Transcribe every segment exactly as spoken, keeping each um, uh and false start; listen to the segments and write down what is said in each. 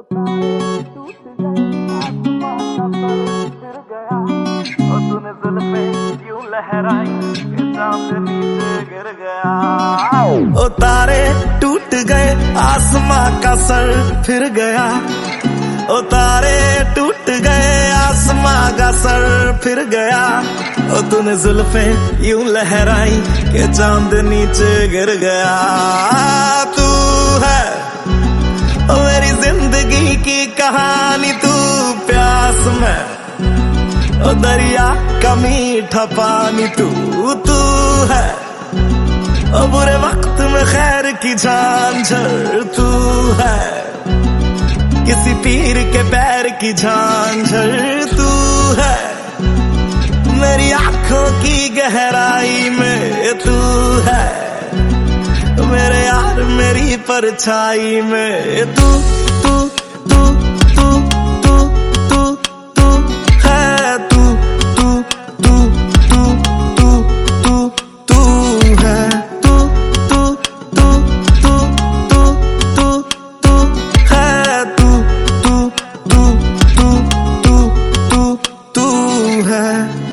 तारे टूट गए, आसमां का पर फिर गया, और तूने जुल्फें यूं लहराई कि चांद नीचे गिर गया। ओ तारे टूट गए, आसमां का सर फिर गया, ओ तारे टूट गए, आसमां का सर फिर गया, ओ तूने जुल्फें यूं लहराई कि चांद नीचे गिर गया। तू है ओ मेरी जिंदगी की कहानी, तू प्यास में ओ दरिया का मीठा पानी, तू तू है ओ बुरे वक्त में खैर की झांझर, तू है किसी पीर के पैर की झांझर, तू है मेरी आंखों की गहराई में, तू है मेरे यार मेरी परछाई में, तू तू तू तू तू तू तू है, तू तू तू तू तू तू तू है, तू तू तू तू तू तू तू है, तू तू तू तू तू तू तू है।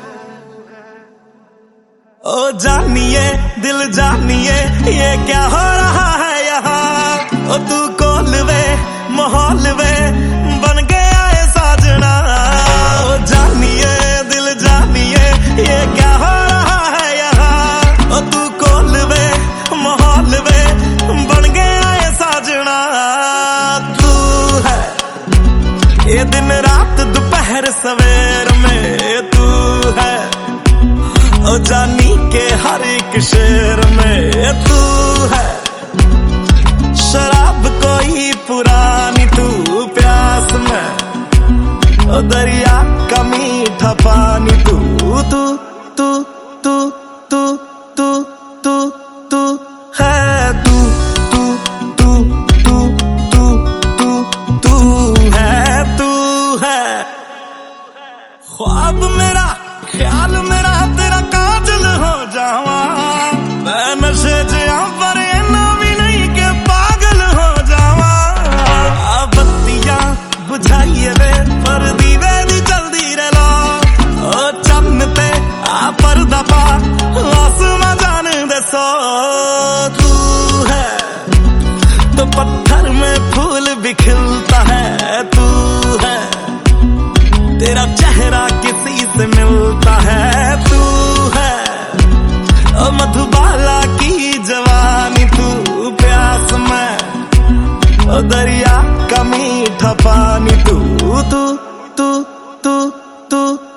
ओ जानिए दिल जानिए ये क्या हो रहा है यहाँ, ओ तू कोलवे माहौल वे बन गया है साजना। ओ जानिए दिल जानिए ये क्या हो रहा है यहाँ, ओ तू कोलवे माहौल वे बन गया है साजना। तू है ये दिन रात दोपहर सवेर में, तू है ओ जानी के हर एक शेर में, तू है शराब कोई पुरानी, तू प्यास में ओ दरिया का मीठा पानी, तू तू तू तू तू तू तू तू है, तू तू तू तू तू तू तू है, तू है ख्वाब मेरा ख्याल मेरा तेरा काजल हो जावा, मैं नशे जिया पर इन्ना भी नहीं के पागल हो जावा। आ बत्तियां बुझाइए वे पर दीवे दी जल्दी रला, ओ चन्नते आ पर्दा पा आसमां जान दे सो। तू है तो पत्थर में फूल भी खिलता है, तू है तेरा चेहरा किसी से मिलता है, तू है ओ मधुबाला की जवानी, तू प्यास में ओ दरिया का मीठा पानी, तू तू तू तू तू